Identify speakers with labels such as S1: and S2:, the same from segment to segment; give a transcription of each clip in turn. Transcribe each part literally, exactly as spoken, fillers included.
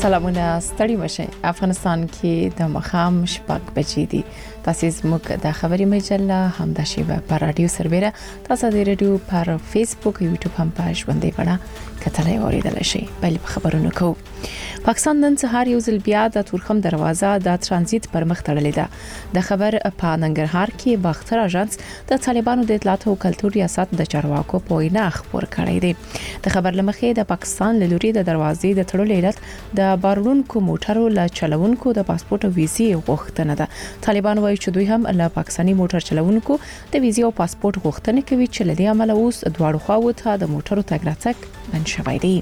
S1: سلامونه ستړي مشه. افغانستان کې د مخام شپږ بجې دي. تاسو زموږ د خبري مجله هم د شیبه پر رادیو سربېره تاسو د رادیو پر فیسبوک او یوټیوب هم پاج باندې پړه کتلای اوریدل شي. بل خبرونه کو پاکستان نن سهار یو ځل بیا د تورخم دروازه د ترانزیت پر مخ تړلې ده. د خبر په ننګرهار کې باختر اژانس د طالبانو د اطلاعات او کلتور ریاست د چارواکو په وینا خبر کړی دی. د خبر لمخې د پاکستان لوري د دروازې د تړلو علت د بارونکو موټرو له چلوونکو د پاسپورت او ویزې غوښتنه ده. طالبان وايي چې دوی هم له پاکستاني موټر چلوونکو د ویزې او پاسپورت غوښتنه کوي چې لدې عمل اوس دواړو خواو ته د موټرو تګ راتګ بند شوی دی.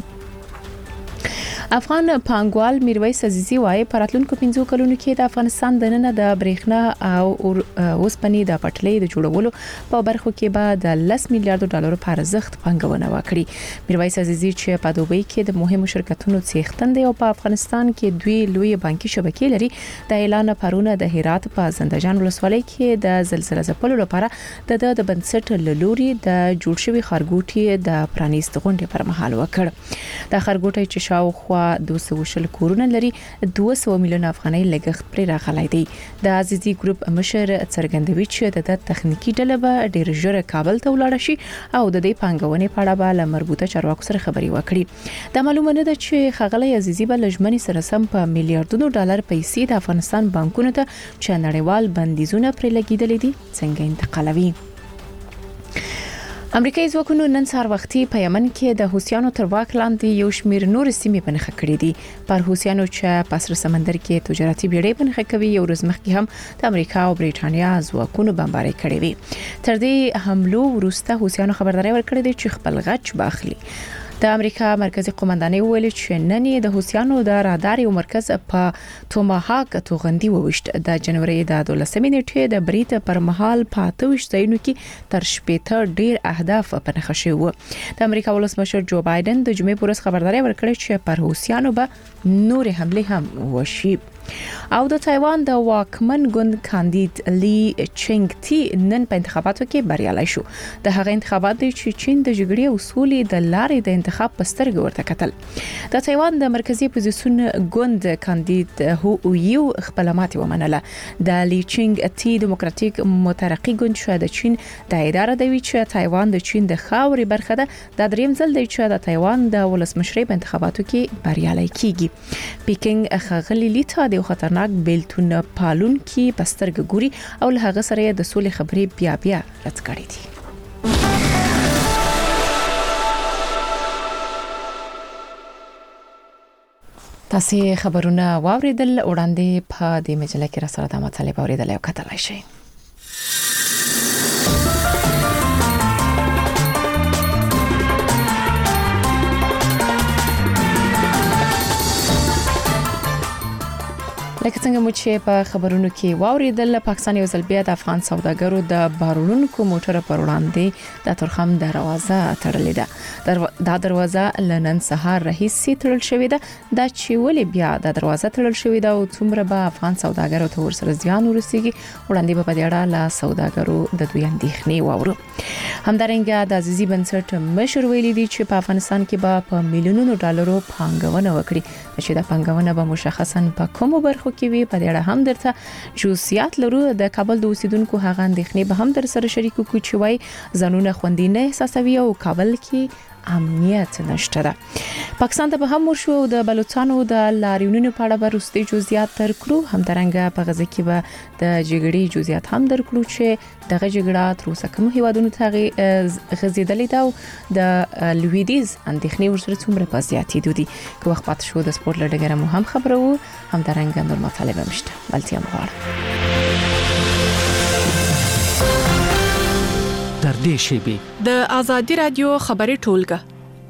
S1: افغان پانګوال میرویس عزیزی وايي پراتلونکو پنځو کلونو کې د افغانستان د نن د برېښنا او اوسپنې د پټلۍ د جوړولو په برخو کې به د لس میلیارډ ډالر په ارزښت پانګونه وکړي. میرویس عزیزی چې په دوبۍ کې د مهمو شرکتونو څښتن دی او په افغانستان کې دوی لوی بانکي شبکې لري، د اعلان پرونه د هرات په زندهجان ولسوالۍ کې د زلزلې ځپلو لپاره د د بنسټ لوري د جوړ شوی خارګوټي د پرانیست غونډې پر مهال وکړ. د خارګوټي چې شاوخوا دوه سوه شل کورونه لري دوه سوه میلیون افغانۍ لګښت پر راغلی دی. د عزیزي ګروپ مشر څرګندوي چې د تخنیکی ډله به ډیر ژر کابل ته ولاړ شي او د دې پانګونې په اړه به له مربوطه چارواکو سره خبري وکړي. د معلومه نه ده چې خغلی عزیزي به لجمنې سره سم په میلیارډونو ډالر پیسې د افغانستان بانکونو ته چې نړیوال بندیزونه پر لګیدل دي څنګه انتقالوي. امریکایي ځواکونو نن سهار وختي په یمن کې د حوثیانو تر واک لاندې یو شمېر نور سیمې په نښه کړې دي. پر حوثیانو چې په سر سمندر کې تجارتي بیړۍ په نښه کوي یو ورځ مخکې هم د امریکا او برېټانیا ځواکونو بمباري کړې وي. تر دې حملو وروسته حوثیانو خبرداري ورکړې ده چې خپل غچ باخلي. د امریکا مرکزی قومندانۍ ویل چې نن د حوثیانو د رادار یو مرکز په توماهاک توغندي ووشت. د جنوري د دولسمې نیټې د بریټ پر مهال په توش ځایونو کې تر شپږ ډیر اهداف په نښه شوي وو. د امریکا ولسمشر جو بایدن د جمعې پر ورځ خبرداري ورکړه چې پر حوثیانو به نور حمله هم وشي. او د تایوان د واکمن ګوند کاندید لی چنګ تی نن په انتخاباتو کې بریالي شو. د هغه انتخابات چې چین د جګړې او سولې د لارې د انتخاب پسترګ ورته کتل. د تایوان د مرکزی اپوزیسیون ګوند کاندید هو یو خپل ماتې ومنله. د لی چنګ تی دیموکراتیک مترقی ګوند شو د چین د اداره دوی چې تایوان د چین د خاورې برخه ده. د دریم ځل دی چې د تایوان د ولسمشرۍ په انتخاباتو کې بریالي کیږي. پیکینګ خغلی لیتا د خطرناک بیلتون پالون کې پسترګ ګوري او له هغه سره د سولې خبرې بیا بیا رد کړې دي. تاسو خبرونه واوریدل وړاندې په دې مجله کې را سره د مطالب اوریدل او کتلای شئ. لکه څنګه مو چې په خبرونو کې واوریدل، پاکستان یو ځل بیا د افغان سوداګرو د بارونکو موټر پر وړاندې د تورخم دروازه تړلې ده. دا دروازه لنن سهار راهیسې تړل شوې ده. دا چې ولې بیا د دروازه تړل شوې ده او څومره به افغان سوداګرو ته ورسره زیان ورسیږي وړاندې په دې اړه له سوداګرو د دوی اندېښنې واورو. همدارنګه د عزیزي بنسټ مشر ویلي دی چې په افغانستان کې به په میلیونونو ډالرو پانګونه وکړي چې دا پانګونه به مشخصاً په کومو برخو کې وي. په دې اړه هم درته جزئیات لرو. د کابل د اوسیدونکو هغه اندېښنې به هم در سره شریکو کو چې وای ځانونه خوندي نه احساسوي او کابل کې امنیت نشته ده. پاکستان ته به هم ورشو د بلوچستانو د لاریونونو په اړه وروستي جزئیات ترکړو. همدارنګه په غزه کې به د جګړې جزئیات هم درکړو چې دغه جګړه تر اوسه کوم هیوادونو ته غزیدلې ده او د لویدیز اندېښنې ورسره څومره په زیاتېدو دي. که وخت پات شو د سپورت لړګره مو هم خبرو. همدارنګه نور مطالب هم شته. بلتیا مغواړم
S2: در دې شیبي
S3: د آزادي رادیو خبري ټولګه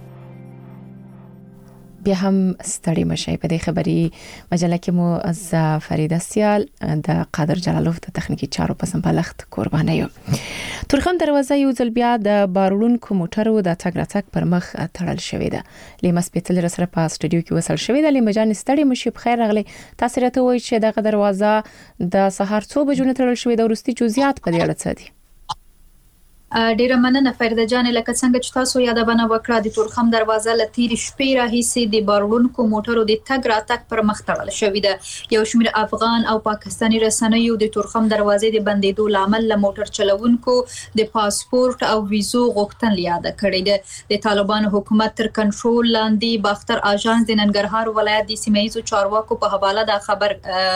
S1: بیا هم ستړي مشي. په دې خبري مجله کې مو از فریده سیال د قادر جلالوف د تخنیکی چارو په سمبالښت قربانه یو. تورخم دروازه یو ځل بیا د بارونکو موټرو د تګ راتګ پر مخ تړل شوې ده. لیما سپیتل سره په استودیو کې وصل شوې ده. لیما جان ستړي مشي، په خیر راغلي. تاسو راته وایي چې دغه دروازه د سهار څو بجو نه تړل شوې ده. ورستي جزئیات په دې اړه څه دي؟
S2: ډیره مننه فرده جان. لکه څنګه چې تاسو یادونه وکړه د تورخم دروازه له تیر شپې راهیسې د بارونکو موټرو د تګ راتګ پر مخ تړل شوې ده. یو شمېر افغان او پاکستاني رسنیو د تورخم دروازې د بندیدو لامل له موټر چلوونکو د پاسپورت او ویزو غوښتنه یاد کړې ده. د طالبانو حکومت تر کنټرول لاندې باختر اژانس د ننګرهار ولایت د سیمه‌ییزو چارواکو په حواله دا خبر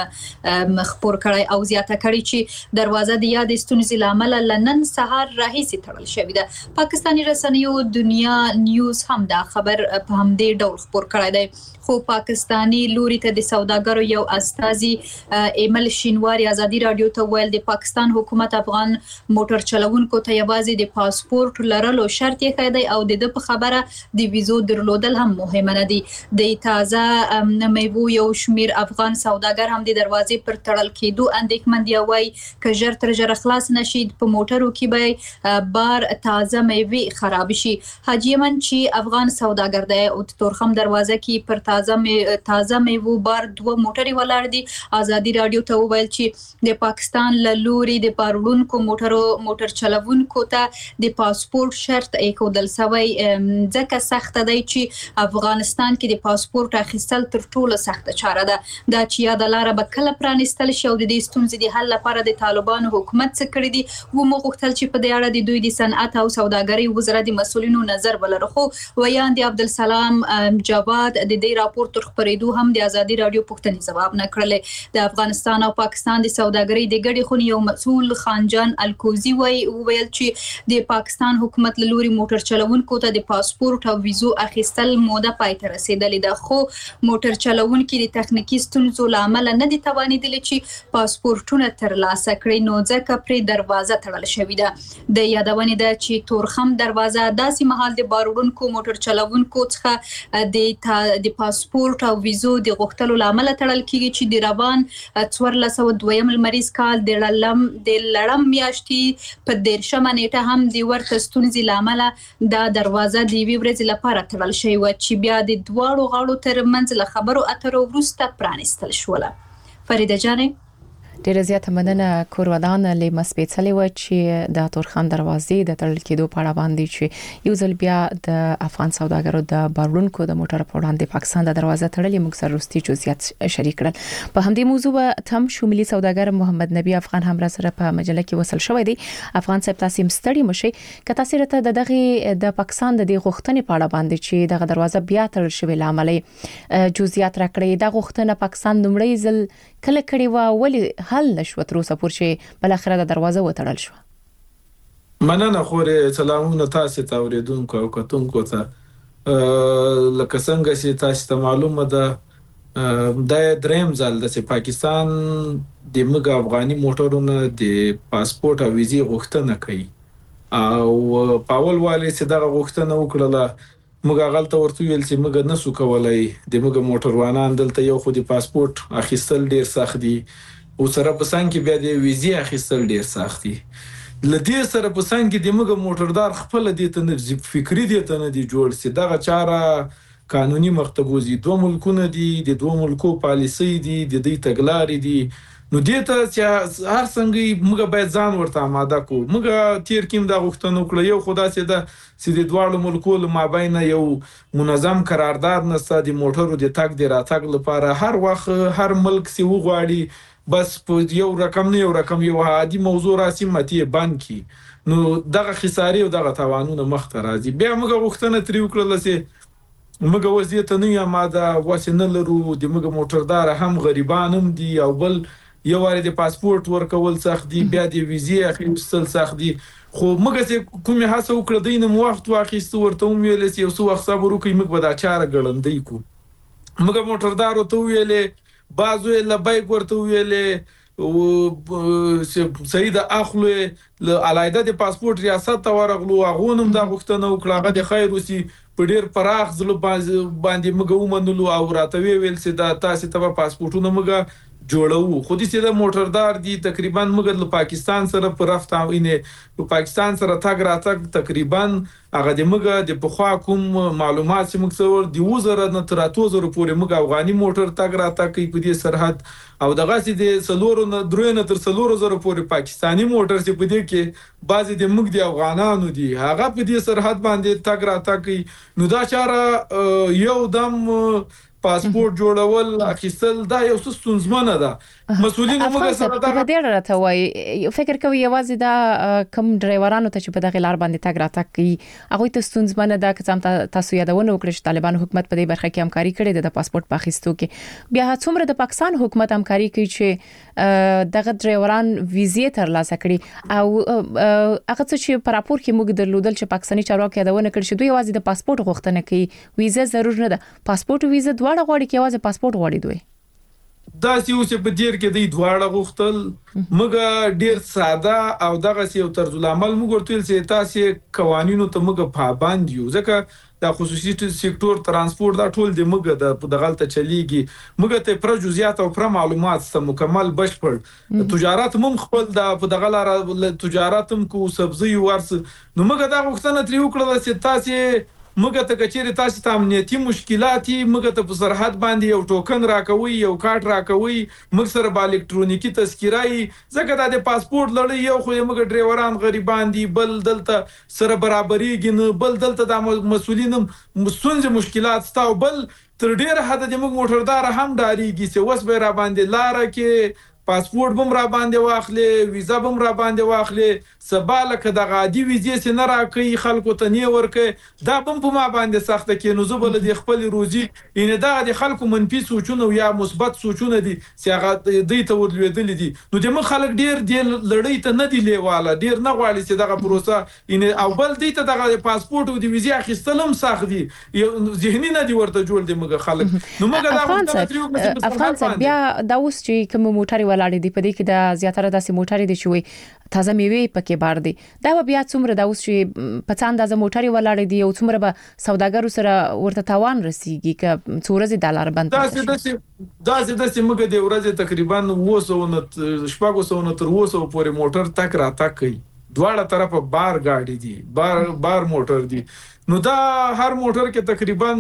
S2: خبر کړی او زیاته کړی چې دروازه د یاد ستونزې لامل لنن سهار راهي سي تړل شوې ده. پاکستاني رسنیو دنیا نیوز هم دا خبر په همدې ډول خبر کړی دی. خو پاکستاني لوري ته د سوداګرو یو استازي ایمل شینواری ازادي رادیو ته ویل د پاکستان حکومت افغان موټر چلوونکو ته یوازې د پاسپورت لرلو شرط یې کړی او د د په خبره د ویزو درلودل هم مهمه نه دي. د تازه میوو یو شمیر افغان سوداګر هم د دروازې پر تړل کېدو اندېښمن دي او وايي که ژر تر ژره خلاص نشي په موټرو کې به بار تازه میوه خراب شي. حاجی من چې افغان سوداګر دی او تورخم دروازه کې پر تازه می تازه میوه بار دوه موټري ولاړ دي. ازادي رادیو ته وویل چې د پاکستان له لوري د بارونکو موټرو موټر چلوونکو ته د پاسپورت شرط ایښودل شوی ځکه سخت دی چې افغانستان کې د پاسپورت اخیستل تر ټولو سخته چاره ده. دا چې یاد لاره به کله پرانستل شي او د دې ستونزې د حل لپاره د طالبانو حکومت څه کړی دي و مو غوښتل چې په دې اړه د دوی د صنعت او سوداګرۍ وزارت د مسؤلینو نظر ولري. خو ویاند عبدالسلام جواد د دې راپور تر خبرېدو هم د ازادي رادیو پوښتنې ځواب نه کړل. د افغانستان او پاکستان د سوداګرۍ د ګډې خونې یو مسؤل خانجان الکوزي وی ویل چې د پاکستان حکومت له لوري موټر چلوونکو ته د پاسپورت او ویزو اخیستل موده پای ته رسیدلې ده. خو موټر چلوونکي د تخنیکی ستونزو لامل نه دي توانیدلي چې پاسپورتونه ترلاسه کړي نو ځکه پر دروازه تړل شوې ده. د یادونه ده چې تورخم دروازه داسې مهال د بارونکو موټر چلوونکو څخه د د پاسپورت او ویزو د غوښتلو لامل تړل کیږي چې د روان څوارلس سوه دویم لمریز کال د لړم د لړم میاشتې په دیرشمه نیټه هم د ورته ستونزې لامل دا دروازه د یوې ورځې لپاره تړل شوې وه چې بیا د دواړو غاړو ترمنځ له خبرو اترو وروسته پرانیستل شوله. فریده جانې
S1: ډیره زیاته مننه. کورودان له مسپېڅلې و چې د تورخم دروازې د تړل کېدو په اړه باندې چې یو ځل بیا د افغان سوداګرو د بارونکو د موټر په وړاندې پاکستان د دروازه تړلې موږ سره وروستي جزئیات شریک کړل. په همدې موضوع تم شمولي سوداګر محمد نبی افغان هم را سره په مجله کې وصل شوی دی. افغان صاحب تاسو مستړي مشي که تاسو راته د دغه د پاکستان د غوښتنې په اړه باندې چې دغه دروازه بیا تړل شوی لامل جزئیات راکړي د غوښتنه پاکستان لومړی ځل کله کړي و ولې حل نشو تر اوسه پورې چې بل اخره د دروازه وتړل شو.
S4: مننه خورې سلامونه تاسو ته اوریدونکو او کتونکو ته. لکه څنګه چې تاسو ته معلومه ده د دریم ځل د پاکستان د موږ افغاني موټرونو د پاسپورت او ویزې غوښتنه کوي او پاول والي چې دغه غوښتنه وکړه موږ غلطه ورته ویل چې موږ نسو کولای د موږ موټروانان دلته یو خو د پاسپورت اخیستل ډیر سخت دي او سره په څنګ کې بیا د ویزې اخیستل ډیر سخت دي. لدې سره په څنګ کې د موږ موټردار خپل دي ته نه فکری دي ته نه دي جوړ سي دغه چاره قانوني مختبوزي دوه ملکونه دي د دوه ملکو پالیسي دي د دې تګلارې دي نو دې ته چې هر څنګه موږ باید ځان ورته آماده کو. موږ تیر کېم دا غوښتنه وکړه یو خدا چې دا چې د دواړو ملکو له مابین یو منظم قرارداد نسته د موټرو د تګ د راتګ لپاره هر وخت هر ملک سی وغواړي بس په یو رقم نه یو رقم یو عادي موضوع راسي متي بانکي نو دغه خسارې او دغه تاوانونه مخ ته راځي. بیا موږ غوښتنه تری وکړه چې موږ وضعیت نه یا ماده واسنه لرو د موږ موټردار هم غریبان هم دي او بل یو واره د پاسپورت ورکول سخت دي بیا د ویزې اخیستل سخت دي. خو موږ چې کومه هڅه وکړه دینه وخت واخیست ورته ویل چې یو څو وخت صبر وکړئ موږ به دا چاره ګړندې کو. موږ موټردار ته ویلې بعضو لبیک ورته ویلې او سید اخلو له علایده د پاسپورت ریاست ته ورغلو هغه نوم د غوښتنه وکړه هغه د خیر وسی په ډیر پراخ ځل باندې موږ ومنلو او راته ویل چې دا تاسو ته پاسپورتونه موږ جوړو. خو دې چې د موټردار دي تقریبا موږ د پاکستان سره پر رفت اینه په پاکستان سره تاګ راتګ تقریبا هغه د موږ د پخوا کوم معلومات چې موږ څور دی وزره نه تر اتو زره پورې موږ افغاني موټر تاګ راتګ کوي په دې سرحد او دغه چې د سلورو نه درې نه تر سلورو زره پورې پاکستاني موټر چې په دې کې بعضي د موږ د افغانانو دي هغه په دې سرحد باندې تاګ راتګ کوي. نو دا چاره یو دم پاسپورت جوړول اخیستل دا یو څه ستونزمنه ده. مسؤلین موږ سره دا
S1: په دې راته وای فکر کوي یوازې دا کم ډرایورانو ته چې په دغه لار باندې تاګ راتګ کوي هغه ته ستونزمنه ده که څنګه تاسو یادونه وکړئ چې طالبان حکومت په دې برخه کې همکاري کړې ده د پاسپورت په اخیستو کې. بیا څومره د پاکستان حکومت همکاري کوي چې دغه ډرایوران ویزې ترلاسه کړي او هغه څه چې په راپور کې موږ درلودل چې پاکستاني چارواکي یادونه کړې چې دوی یوازې د پاسپورت غوښتنه کوي ویزه ضرور نه ده. پاسپورت او ویزه دواړه غواړي کې یوازې پاسپورت غواړي دوی
S4: دا چې اوس په دیر کې د دواړه غوښتل موږ ډیر ساده او دغه یو طرز العمل موږ ورتل چې تاسو قوانینو ته موږ پابند یو ځکه د خصوصي سکتور ترانسپورت دا ټول د موږ د دغلت چلیږي موږ ته پر جزئیات او پر معلومات سم مکمل بشپړ تجارت مم خپل د دغلار تجارت مم کو سبزی ورس نو موږ دا غوښتنه تری وکړه چې تاسو موږ ته کچېره تاسو ته امنیتي مشکلات موږ ته په سرحد باندې یو ټوکن راکوي یو کارت راکوي موږ سره با الکترونیکی تذکرای ځکه د پاسپورت لړۍ یو خو موږ ډرایوران غریبان دي بل دلته سره برابرېږي نه بل دلته د مسؤلین مسونځ مشکلات ستاو بل تر ډیره حد د موږ موټردار هم ډاریږي چې وس به را باندې لار کې پاسپورت بم را باندې واخلې ویزا بم را باندې واخلې سباله که د غادي ویزې سي نه راکې خلکو ته نه ورکې دا بم په ما باندې سخت کې نو زبل د خپل روزي ان دا د خلکو منفي سوچونه یا مثبت سوچونه دي چې هغه د ته ورلوېدل دي نو د من خلک ډیر د لړۍ ته نه دی لیواله ډیر نه غواړي چې دغه پروسه ان او بل دی ته دغه پاسپورت او د ویزې اخیستلم سخت دي ذهني نه دی ورته جوړ دي موږ خلک نو موږ
S1: دا افغان صاحب بیا دا اوس چې کوم موټر ولاړ دي په دې کې د زیاتره داسې موټر دي چې وي تازه میوه پکې بار دي دا بیا څومره دا اوس چې په څاند د موټر ولاړ دي او څومره به سوداګرو سره ورته تاوان رسیږي ک څورزي ډالر بند
S4: دا چې دا چې دا چې د سیمګه دی ورځ تقریبا وسونه شپږ سو تر وسو پورې موټر تک را تک کوي دواړه طرفه بار گاډي دي بار بار موټر دي نو دا هر موټر کې تقریبا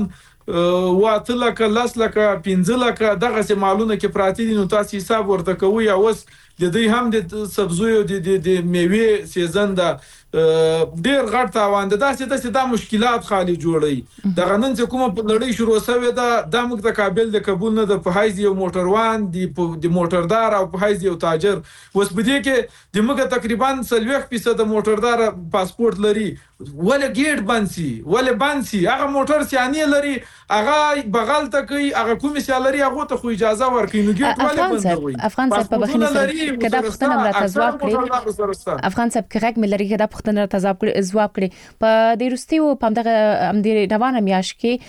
S4: واته لکه لاس لکه پنځه لکه دغه سه مالونه کې پراتی دي نو تاسو حساب ورته کوي اوس د دې هم د سبزیو د د میوه سیزن دا ډیر غټ تاوان ده دا چې دا مشکلات خالي جوړي د غنن چې کومه لړۍ شروع شوه دا د موږ د کابل د قبول نه د پهایز یو موټروان دی د موټردار او پهایز یو تاجر وس بده کې د موږ تقریبا سلويخ فیصد د موټردار پاسپورت لري ولې ګیټ بنسي ولې بنسي هغه موټر سیانی لري هغه بغل ته کوي هغه کوم سیالري هغه ته خو اجازه ورکړي نو ګیټ ولې بندوي
S1: افغان صاحب په بخښنه کدا پښتنه مرته ځواب کړی افغان صاحب کغه مې لري کدا پښتنه تزاب کړي ځواب کړي په د روسیو په دغه ام د روانه میاش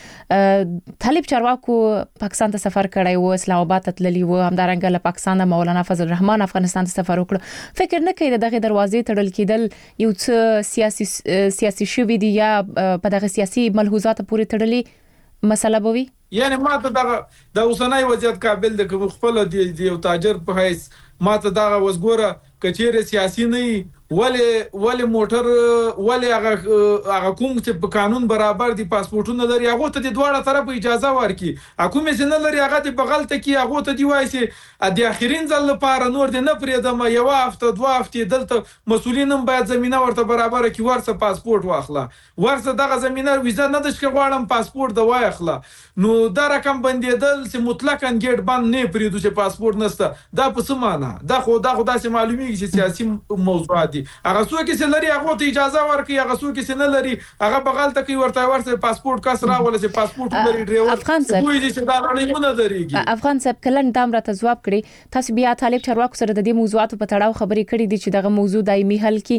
S1: کې طالب چارواکو پاکستان ته سفر کړی و اسلام آباد ته تللی و همدارنګه له پاکستان مولانا فضل الرحمن افغانستان ته سفر وکړ فکر نه کوي دغه دروازې تړل کېدل یو څه سیاسي سیاسي شوی دی یا په دغه سیاسي ملحوظات پورې تړلې مسله بوي
S4: یعنی ما ته دغه د اوسنۍ وضعیت قابل د خپل دی یو تاجر په هیڅ ما ته دغه وسګوره کچېره سیاسي نه ولې ولې موټر ولې هغه هغه کوم چې په قانون برابر دي پاسپورتونه لري هغه ته د دواړه طرف اجازه ورکي حکومت چې نه لري هغه د بغل ته کې هغه ته دی وایي چې د اخرین ځل لپاره نور د نه پرېدم یو هفته دوه هفته دلته مسؤلینم باید زمينه ورته برابر کی ورسه پاسپورت واخله ورسه دغه زمينه ویزا نه د شکه غواړم پاسپورت د وای اخله نو دا رقم بندیدل چې مطلقاً ګیټ بند نه پرېدو چې پاسپورت نسته دا په سمانه دا خو دا خو داسې معلومیږي چې سیاسي موضوعات هغه څوک چې لري هغه ته اجازه ورکړي هغه څوک چې نه لري هغه بغل ته کوي ورته ورته پاسپورت کس راول چې پاسپورت لري ډریور
S1: افغان صاحب
S4: کوی چې دا لري مونږ درېږي
S1: افغان صاحب کله دام راته جواب کړي تاسو بیا طالب چارواکو سره د دې موضوعاتو په تړاو خبرې کړې دي چې دغه موضوع دایمي حل کی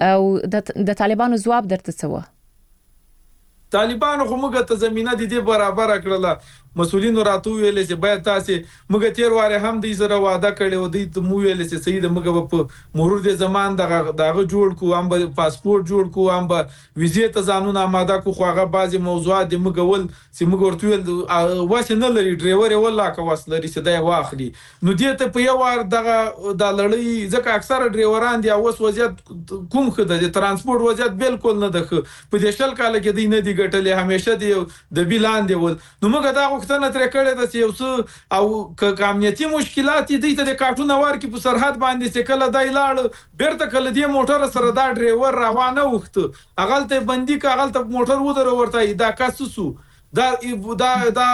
S1: او د طالبانو جواب درته څه و
S4: طالبانو خو موږ ته زمينه دي برابر کړله مسولینو راته ویل چې باید تاسو موږ تیر واره هم دې سره وعده کړې و دې مو ویل چې سید موږ په مرور د زمان دغه دغه جوړ کو هم پاسپورت جوړ کو هم ویزې ته ځانونه آماده کو خو هغه بعضی موضوعات د موږ ول چې موږ ورته ویل واسه نه لري ډرایور ولا کا واس لري چې دا واخلي نو دې ته په یو وار دغه د لړۍ ځکه اکثره ډرایوران دی اوس وضعیت کوم خده د ترانسپورت وضعیت بالکل نه ده په دې شل کال کې دی نه دی ګټلې همیشه دی د بیلان دی ول نو موږ دا وختونه تر کړه د یو څه او کامیتي مشکلات دي ته د کارتون ور کې په سرحد باندې چې کله دای لاړ بیرته کله دې موټر سره دا ډرایور روانه وخته اغلته بندي کا اغلته موټر ودر ورته دا کاسسو دا دا دا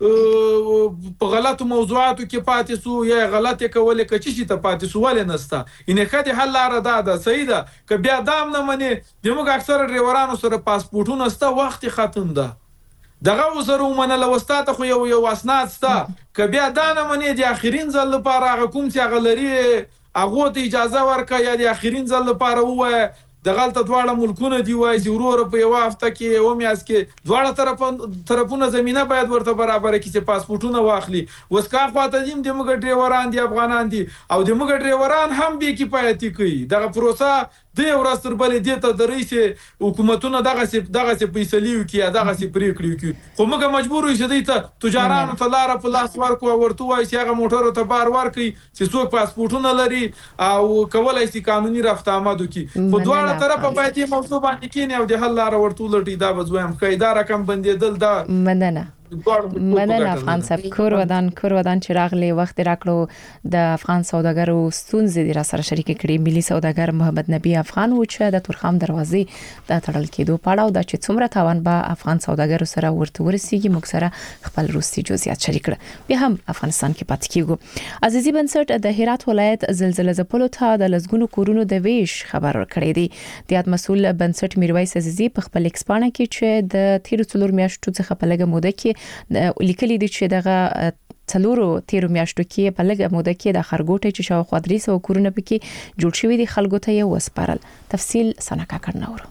S4: په غلطو موضوعاتو کې پاتې سو یا غلطه کولې کچې چې ته پاتې سو ولې نستا انه کدي حل لار دا ده صحیح ده ک بیا دام نه مني دموږ اکثر ډرایورانو سره پاسپورتونه ستا وخت ختم ده دغه وسره ومنل وستاته خو یو یو اسناد ستا ک بیا دا نه مني د اخرین ځل لپاره کوم چې غلري هغه ته اجازه ورکړه یا د اخرین ځل لپاره وای د غلطه دواړه ملکونه دی وای چې ورور په یو هفته کې او میاس کې دواړه طرف طرفونه زمينه باید ورته برابر کړي چې پاسپورتونه واخلي وسکا خواته دیم د موږ ډرایوران دی افغانان دي او د موږ ډرایوران هم به کفایتي کوي دغه پروسه د ورځ تر بلې دی ته د رئیس حکومتونه دغه سي دغه سي فیصلې وکي دغه سي پریکړې وکي خو موږ مجبور یو چې ته تجارانو ته لار په لاس ورکو ورته وای چې هغه موټر ته بار ورکي چې څوک پاسپورتونه لري او کولای شي قانوني رفت آمد وکي خو دواړه طرفه باید یې موضوع باندې کینی او د حل لار ورته لټي دا بزویم قاعده رقم بندیدل دا
S1: مننه مننه افغان صاحب کور ودان کور ودان چې راغلی وخت راکړو د افغان سوداګرو ستونزې د را سره شریک کړي ملي سوداګر محمد نبی افغان و چې د تورخم دروازې د تړل کېدو پاړاو د چې څومره تاوان به افغان سوداګرو سره ورته ورسیږي موږ سره خپل روسي جزئیات شریک کړ بیا هم افغانستان کې پاتې کیږو عزیزي بنسټ د هرات ولایت زلزلې زپلو ته د لزګونو کورونو د ویش خبر ورکړی دی د مسول بنسټ میرویس عزیزي په خپل ایکسپانه کې چې د تیر څلور میاشتو څخه په لګه موده کې لیکلي دي چې دغه څلورو تیر میاشتو کې په لګه موده کې د خرګوټي چې شاوخوا درې سوه کورونه پکې جوړ شوي دي خلکو ته یې وسپارل تفصیل سنکا کړنور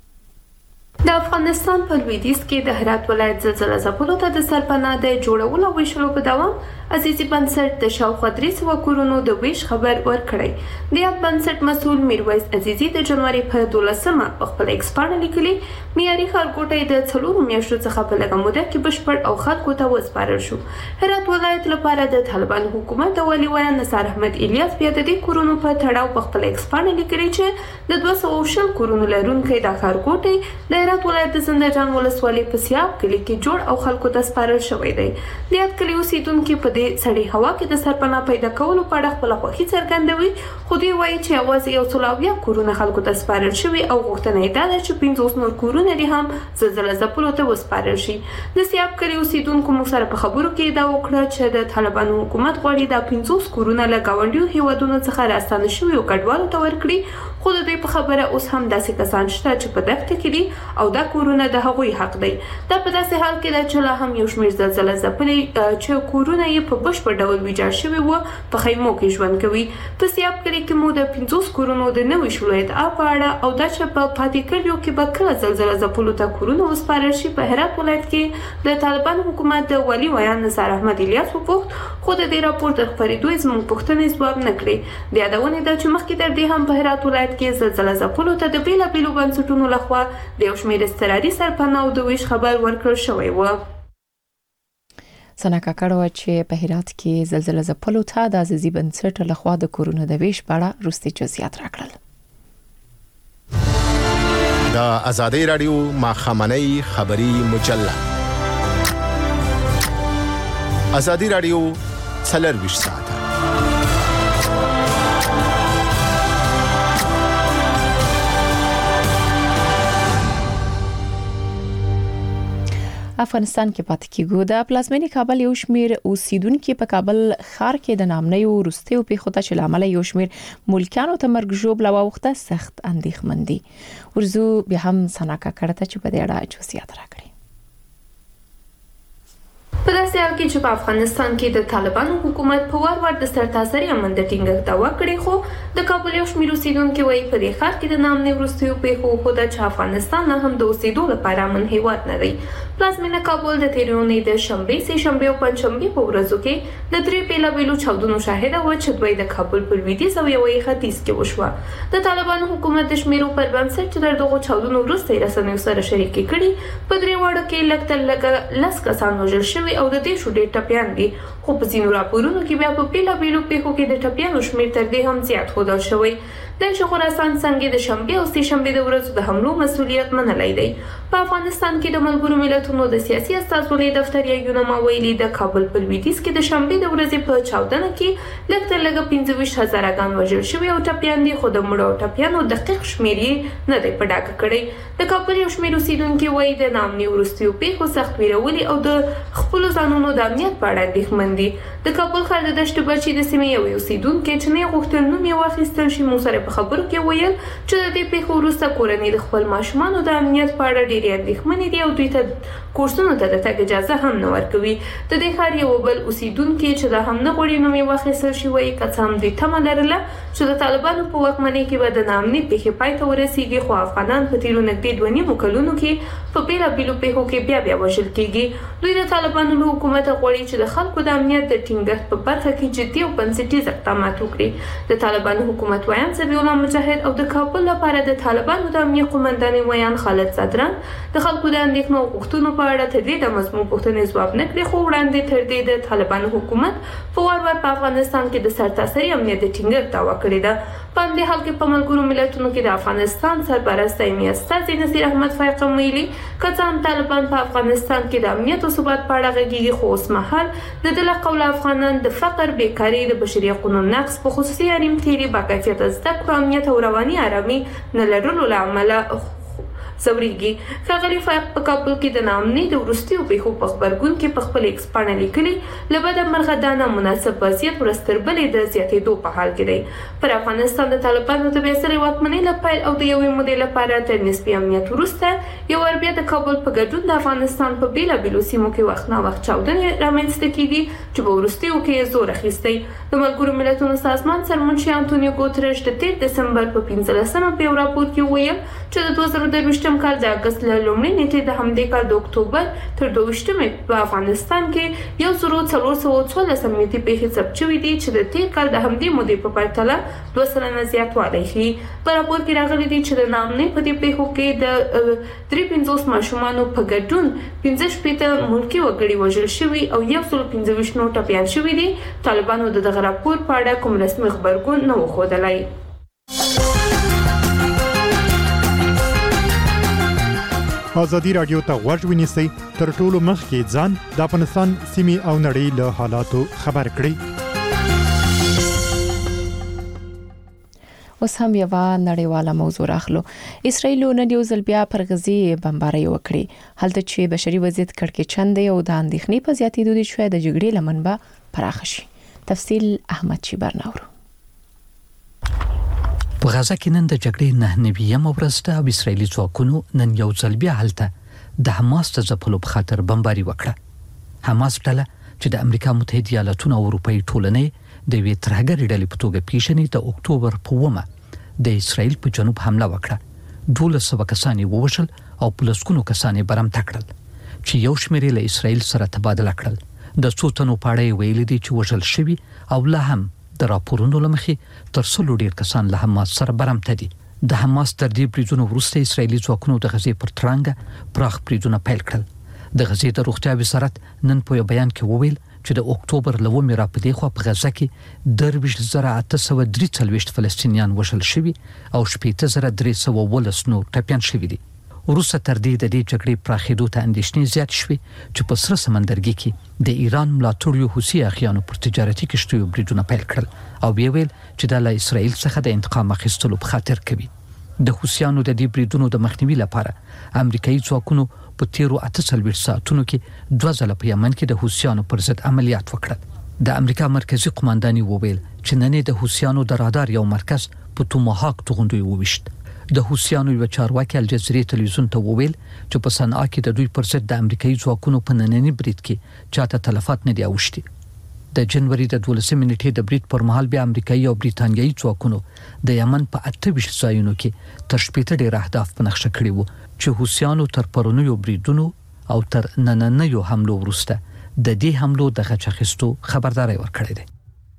S5: د افغانستان په لویدیځ کې د هرات ولایت زلزلې ځپلو ته د سرپناه د جوړولو او ویشلو په دوام عزیزي بنسټ د شاوخوا درې سوه کورونو د ویش خبر ورکړی د یاد بنسټ مسؤل میرویس عزیزي د جنوري په دولسمه په خپل ایکسپانه لیکلي معیاري خرګوټي د څلورو میاشتو څخه په لږه موده کې بشپړ او خلکو ته وسپارل شو هرات ولایت لپاره د طالبان حکومت د ولي ویان نثار احمد الیاس بیا د دې کورونو په تړاو په خپل ایکسپانه لیکلي چې د دوه سوه شل کورونو لرونکي د خرګوټي د هرات ولایت د زندهجان ولسوالۍ په سیاب کلي کې جوړ او خلکو ته سپارل شوی دی د یاد کلي اوسیدونکو په دې سړی هوا کې د سرپناه پیدا کولو په اړه خپل خوښي څرګندوي خو دوی وایي چې یوازې یو څو اویا کورونه خلکو ته سپارل شوي او غوښتنه یې دا ده چې پنځوس نور کورونه دې هم زلزلې ځپلو ته وسپارل شي د سیاب کلي اوسیدونکو موږ سره په خبرو کې دا وکړه چې د طالبانو حکومت غواړي دا پنځوس کورونه له ګاونډیو هیوادونو څخه راستانه شوي او کډوالو ته ورکړي خو د دوی په خبره اوس هم داسې کسان شته چې په دښته کې دي او دا کورونه د هغوی حق دی دا په داسې حال کې ده چې لا هم یو شمېر زلزلې ځپلي چې کورونه یې په بشپړ ډول ویجاړ شوي وو په خیمو کې ژوند کوي په سیاب کلي کې مو د پنځوس کورونو د نوي شولو ادعا په اړه او دا چې په پاتې کلیو کې به کله زلزلې ځپلو ته کورونه وسپارل شي په هرات ولایت کې د طالبان حکومت د ولي ویان نثار احمد الیاس وپوښت خو د دې راپور د خپرېدو یې زموږ پوښتنې ځواب نه کړې د یادونې ده چې مخکې تر دې هم په هرات ولایت کې زلزلې ځپلو ته د بېلابېلو بنسټونو لخوا د یو شمېر اضطراري سرپناه او د ویش خبر ورکړل شوی و
S1: سنکا کړو چې په هرات کې زلزلې ځپلو ته د عزیزي بنسټ لخوا د کورونو د ویش په اړه وروستي جزئیات راکړل
S6: د آزادۍ رادیو ماخامنۍ خبري مجله آزادۍ رادیو څلور ساعت
S1: افغانستان کې پاتې کیږو د پلازمینی کابل یو شمیر اوسیدونکو په کابل ښار کې د نامنیو وروستیو پیښو ته چې لامل یو شمیر ملکانو ته مرګ ژوبله واوخته سخت اندېښمن دي ورزو بیا هم سناکا کړه چې په دې اړه جزئیات راکړي
S5: په داسې حال کې چې په افغانستان کې د طالبانو حکومت په وار وار د سرتاسري امن د ټینګښت دعوا کړې خو د کابل یو شمېر اوسیدونکو وایي په دې ښار کې د نامنې وروستیو پیښو خو د افغانستان نه هم د اوسېدو لپاره امن هیواد نه دی پلازمینه کابل د تیرونې د شنبه سه شنبه او پنځشنبه په ورځو کې د درې بیلابیلو چاودنو شاهده و چې دوی د کابل په لویدیځ او یوې ختیځ کې وشوه. د طالبانو حکومت د شمیرو پر بنسټ چې د دغو چاودنو وروسته رسنیو سره شریک کړي په درې واړو کې لږ تر لږه لس کسان وژل شوي او د دې شو ډېر ټپیان دي، خو په ځینو راپورونو کې بیا په بیلابیلو پیښو کې د ټپیانو شمېر تر دې هم زیات ښودل شوی. د خراسان څنګه د شنبه او سه شنبه د ورځو د حملو مسؤلیت منلی دی. په افغانستان کې د ملګرو ملتونو د سیاسي استازولۍ دفتر یې یونما ویلي د کابل په لویدیځ کې د شنبه د ورځې په چاودنه کې لږ تر لږه پنځه ویشت هزاره ګان وژل شوي او ټپیان دي، خو د مړو او ټپیانو دقیق شمېر یې نه دی په ډاګه کړی. د کابل یو شمېر اوسیدونکي وایي د ناامني وروستیو پیښو سخت ویرولي او د خپلو ځانونو د امنیت په اړه اندېښمن دي. د کابل ښار د دشت بچي د سیمې یو اوسیدونکی چې نه غوښتل نوم یې واخیستل شي موږ سره په خبرو کې ویل چې د دې پیښو وروسته کورنۍ د خپل ماشومانو د امنیت په اړه ډېرې اندېښمنې دي او دوی ته کورسونو ته د تګ اجازه هم نه ورکوي. د دې ښار یو بل اوسیدونکي چې دا هم نه غواړي نوم یې واخیستل شي وایي که څه هم دوی تمه لرله چې د طالبانو په واکمنۍ کې به د ناامني پیښې پای ته ورسیږي، خو افغانان په تیرو نږدې دوه نیمو کلونو کې په بیلابیلو پیښو کې بیا بیا وژل کیږي. دوی د طالبانو له حکومته غواړي چې د خلکو د امنیت د ټینګښت په برخه کې جدي او بنسټیز اقدامات وکړي. د طالبانو حکومت ویان ذبیح الله مجاهد او د کابل لپاره د طالبانو د امنیت قومندان ویان خالد صدران د خلکو د اندېښنو او غوښتنو په اړه تر دې د مضمون پوښتنې ځواب نه کړي، خو وړاندې تر دې د طالبانو حکومت په وار وار په افغانستان کې د سرتاسري امنیت د ټینګښت دعوه کړې ده. په همدې حال کې په ملګرو ملتونو کې د افغانستان سرپرست دایمي استازی نصیر احمد فیقم ویلي که څه هم طالبان په افغانستان کې د امنیت او ثبات په اړه غږیږي، خو اوس مهال د ده له قوله افغانان د فقر، بیکاري، د بشري حقوقو نقض، په خصوصي حریم تیري، با کیفیته زده کړو، امنیت او رواني آرامي نه لرلو له امله زوريږي. ښاغلي فایق په کابل کې د ناامنۍ د وروستیو پیښو په خبرګون کې په خپل ایکس پاڼه لیکلي له بده مرغه دا نامناسب وضعیت ورځ تر بلې د زیاتېدو په حال کې دی. پر افغانستان د طالبانو د بېسارې واکمنۍ له پیل او د یوې مودې لپاره تر نسبي امنیت وروسته یو وار بیا د کابل په ګډون د افغانستان په بېلابېلو سیمو کې وخت ناوخت چاودنې رامنځته کېږي چې په وروستیو کې یې زور اخیستی. د ملګرو ملتونو سازمان سرمنشي انټونیو ګوترش د تیر دسمبر په پنځلسمه په یو راپور کې وویل چې د دوه زره درویشتم کال د اګست له لومړۍ نیټې د همدې کال د اکتوبر تر دوهویشتمې په افغانستان کې یو زر څلور سوه څوارلس امنیتي پیښې ثبت شوي دي چې د تیر کال د همدې مودې په پرتله دوه سلنه زیاتوالی ښیي. په راپور کې راغلي دي چې د ناامنۍ په دې پیښو کې د درې پنځوس ماشومانو په ګډون پنځه شپېته ملکي وګړي وژل شوي او یو سل پنځه ویشت نور ټپیان شوي دي. طالبانو د دغه راپور په اړه کوم رسمي خبرګون نه و ښودلی.
S7: ازادي راډیو ته غوږ ونیسئ تر ټولو مخکې ځان د افغانستان سیمې او نړۍ له حالاتو خبر کړئ.
S1: اوس هم یو نړیواله موضوع راخلو. اسرائیل نن یو ځل بیا پر غزه بمباري وکړي، هلته چې بشري وضعیت کړکېچن دی او د اندېښنې په زیاتېدو دي چې د جګړې لمن به پراخ شي. تفصیل احمد شیبر ناورو.
S8: په غزه کې نن د جګړې نه نویم ورځ ده او اسرایلی ځواکونو نن یو ځل بیا هلته د حماس د ځپلو په خاطر بمباري وکړه. حماس ډله چې د امریکا متحده ایالاتونو او اروپאי ټولنې د وی ترهګر ډلې په توګه پیژني د اکتوبر په اوومه د اسرایل په جنوب حمله وکړه. دولس سوه کسان یې ووژل او په لسګونو کسان یې برمته کړل چې یو شمېر له اسرایل سره تبادله کړل. د څو تنو په اړه ویل دي چې وژل شوي او لا هم د راپورونو لمخې تر سلو ډیر کسان له حماس سره برمته دي. د حماس تر دې بریدونو وروسته اسرایلی ځواکونو د غزې پر ترانګه پراخ بریدونه پیل کړل. د غزې د روغتیا وزارت نن په یو بیان کې وویل چې د اکتوبر له اوومې را په دې خوا په غزه کې درویشت زره اته سوه درې څلوېښت فلسطینیان وژل شوي او شپېته زره درې سوه اوولس نور ټپیان شوي دي. وروسته تر دې د دې جګړې پراخېدو ته اندېښنې زیات شوې چې په سره سمندرګي کې د ایران ملاتړیو حوثي اخیانو پر تجارتي کښتیو بریدونه پیل کړل او بیا ویل چې دا له اسرائیل څخه د انتقام اخیستلو په خاطر کوي. د حوثیانو د دې بریدونو د مخنیوي لپاره امریکایي ځواکونو په تیرو اته څلوېښت ساعتونو کې دوه ځله په یمن کې د حوثیانو پر ضد عملیات وکړل. د امریکا مرکزی قومندان وویل چې نن د حوثیانو د رادار یو مرکز په توماهاک توغندوی وویشت. د حوثیانو یو چارواکي الجزیرې تلویزیون ته وویل چې په صنعا کې د دوی پر ضد د امریکایي ځواکونو په ننني برید کې چاته تلفات نه دی اوښتي. د جنوري د دولسمې نیټې د برید پر مهال بیا امریکایي او بریتانیایي ځواکونو د یمن په اته ویشت ځایونو کې تر شپېته ډېر اهداف په نقشه کړي وو چې حوثیانو تر پرونیو بریدونو او تر نننیو حملو وروسته د دې حملو د غچخستو خبرداري ورکړې ده.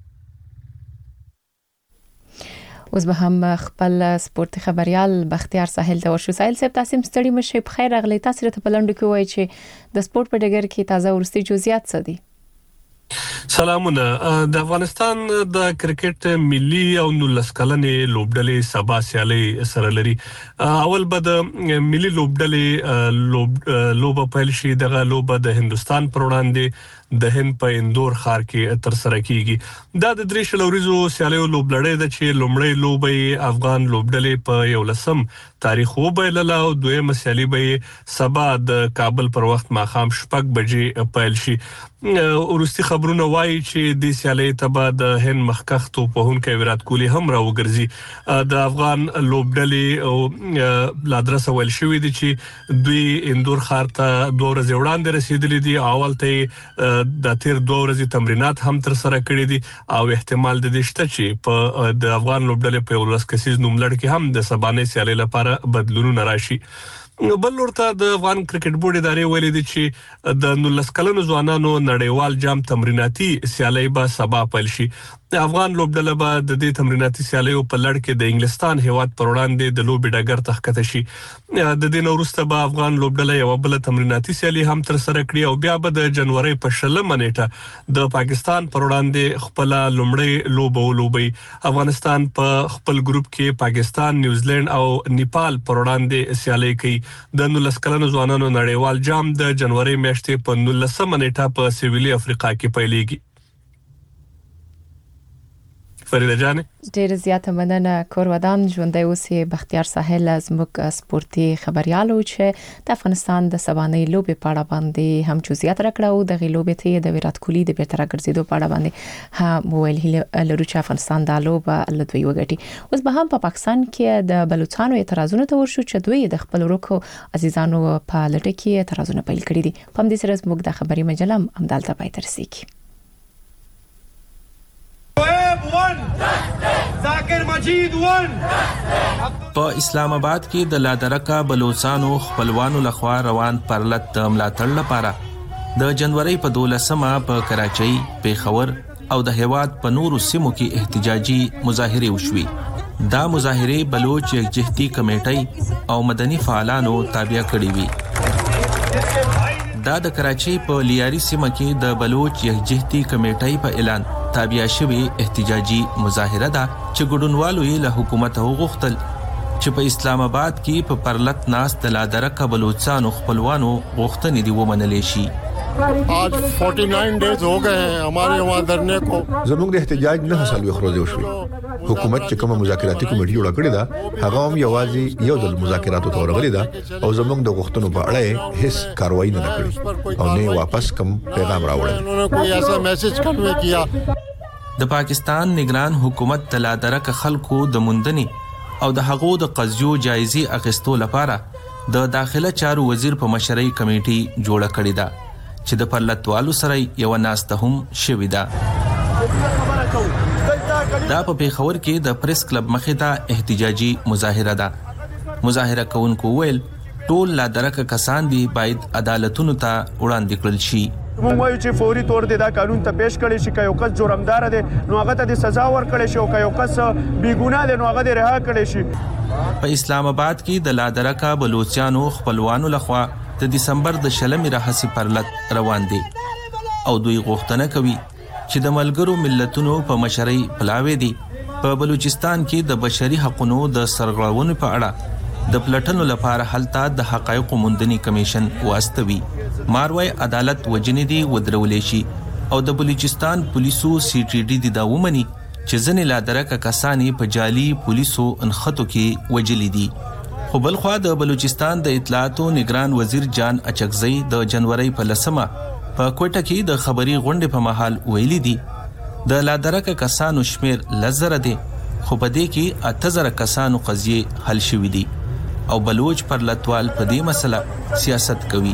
S1: اوس به هم خپل سپورتي خبريال بختیار ساحل ته ورشو. ساحل صاحب تاسو ستړي مشه په خیر اغلی تاسو ته په لنډو کې وایي چې د سپورت په ډګر کې تازه ورستي جزئیات څه دي؟
S9: سلامونه. د افغانستان د کرکټ ملي او نولس کلنې لوبډلې سبا سیالي سره لري. اول به د ملي لوبډلې لوب لوب پیل شي. دغه لوب د هندستان پر وړاندې د هند په اندور ښار کې تر سره کیږي. دا د درې شلوريزو سیالیو لوبلړۍ د چې لومړی لوبي افغان لوبډلې په یو لسم تاریخ وبایلله او دویم سیالي به سبا د کابل پر وخت ماخام شپږ بجې پیل شي. ورستي خبرونه وایي چې د سیالي تبا د هند مخکخ توپونکو ویرات کوهلی هم راوګرځي. د افغان لوبډلې او لادرسه ول شوې دي چې دوی اندور ښار ته دوه ورځې وړاندې رسیدلې دي. اول ته د تیر دوه ورځې تمرینات هم تر سره کړې دي او احتمال د دې شته چې په د افغان لوبډلې په ولس کسیز نوملړ کې هم د سبانې سیالي لپاره بدلونونه راشي. بل ورته د افغان کرکټ بورډ ادارې ویلي دي چې د نولس کلنو ځوانانو نړیوال جام تمریناتي سیالي به سبا پیل شي. د افغان لوبډله به د دې تمریناتي سیالیو په لړ کې د انګلستان هیواد پر وړاندې د لوبې ډګر ته ښکته شي. د دې وروسته به افغان لوبډله یو بل تمریناتي سیالي هم تر سره کړي او بیا به د جنوري په شلمه نیټه د پاکستان پر وړاندې خپل لومړی لوب ولوبي. افغانستان په خپل ګروپ کې پاکستان، نیوزیلند او نیپال پر وړاندې سیالي کوي. د نولس کلنو ځوانانو نړیوال جام د جنوري میاشتې په نولسمه نیټه په سویلي افریقا کې پیلېږي. فریده جانې
S1: ډېر زیاته مننه. کورودان ژوندۍ اوسې. بختیار ساحل زموږ سپورتي خبريالو چې د افغانستان د سبانۍ لوبې په اړه باندې هم جزئیات راکړه او د غلوبې ته د ویرات کوهلی د بیرته راګرځېدو په اړه باندې هم ویل لرو چې افغانستان د لوبه لدوی وګټي. اوس به هم په پا پاکستان کې د بلوچستان اعتراضونه ته ورشو چې دوی د خپل ورکو عزیزانو په لټه کې اعتراضونه پیل کړي دي. په دې سره زموږ د خبري مجله هم دالته پای تر رسیږي.
S10: په اسلام آباد کې د لادرکا بلوچستانو خپلوانو لخوا روان پرلط د ملاتړ لپاره د جنوري په دولسمه په کراچۍ، پیښور او د هیواد په نورو سیمو کې احتجاجي مظاهره وشوي. دا مظاهره بلوچ یکجهتي کمیټې او مدني فعالانو تابع کړې وي. دا د کراچۍ په لیاري سیمه کې د بلوچ یکجهتي کمیټې په اعلان تابع شوی احتجاجي مظاهره ده چې ګډونوالو یې له حکومت وغوښتل چې په اسلام آباد کې په پرلط ناس د لادرکا بلوچستانو خپلوانو غوښتنې دی ومنلې شي.
S11: आज उनचास डेज हो गए हैं हमारे वहाँ धरने को.
S12: زموږ د احتجاج نه حاصل وخروځي وشوي. حکومت چې کومه مذاکراتي کمیټه جوړه کړې ده هغه هم یوازې یو ځل مذاکراتو ته ورغلې ده او زموږ د غوښتنو په اړه هیڅ کاروایی نه کړې او نه واپس کوم پیغام راوړل.
S11: उन्होंने कोई ऐसा message کنوے کیا.
S10: د پاکستان نگران حکومت د لادرکا خلکو د موندنې او د حقوقو د قضیو جایزي اخیستو لپاره د داخله چارو وزیر په مشرۍ کمیټه جوړه کړې ده چې د پرلطوالو سره یو ناسته هم شوې ده. دا په پیښور کې د پریس کلب مخې ته احتجاجي مظاهره ده. مظاهره کوونکو ویل ټول لادرکا کسان دي باید عدالتونو ته وړاندې کړل شي.
S13: موږ وایو چې فوري تور د قانون ته پیش کړي شي. که یو کس جرمدار دی نو هغه ته د سزا ورکړي شي او که یو کس بې ګناه دی نو هغه د رها کړي شي.
S10: په اسلام آباد کې د لادرکا بلوچستانو خپلوانو لخوا د دسمبر د شلمې راهسي پرلط روان دي او دوی غوښتنه کوي چې د ملګرو ملتونو په مشرۍ پلاوي دي په بلوچستان کې د بشري حقوقو د سرغړونې په اړه د پلټنو لپاره هلته د حقایقو موندنې کمیشن واستوي. ماروي عدالت وجنې دي ودرولې شي او د بلوچستان پولیسو سی ټي ډي د ومني چې ځنې لادرکا کسانی په جالي پولیسو انخطو کې وجلې دي. خو بل خوا د بلوچستان د اطلاعاتو نگران وزیر جان اچکزئی د جنوري په لسمه په کوټه کې د خبري غونډې په محل ویلي دي د لادرکا کسانو شمیر لزر دي خو په دې کې اته زره کسانو قضیه حل شوې دي او بلوچ پرلطوال په دې مسله سیاست کوي.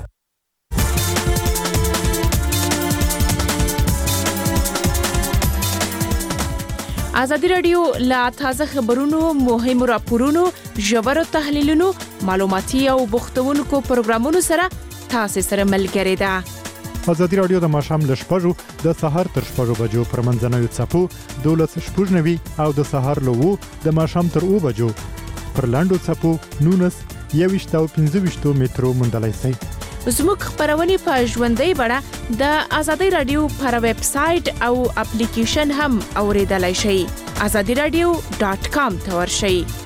S3: ازادي رادیو لا تازه خبرونو، مهمو راپورونو، ژورو تحلیلونو، معلوماتي او بوختونکو پروګرامونو سره تاسو سره ملګری ده.
S7: ازادي رادیو د ماشام ل شپږو د سهار تر شپږو بجو پر منځنوي څپو دولس شپږ نوي او د سهار له وو د ماشام تر او بجو پر لاندو څپو نونس یويشت او پنځه ویشت مترو مندلای سي.
S3: زموږ خبرونه په ژوندۍ بڼه د ازادي رادیو پر ویب سټ او اپلیکیشن هم اوریدلای شئ. azadi radio dot com ته ورشئ.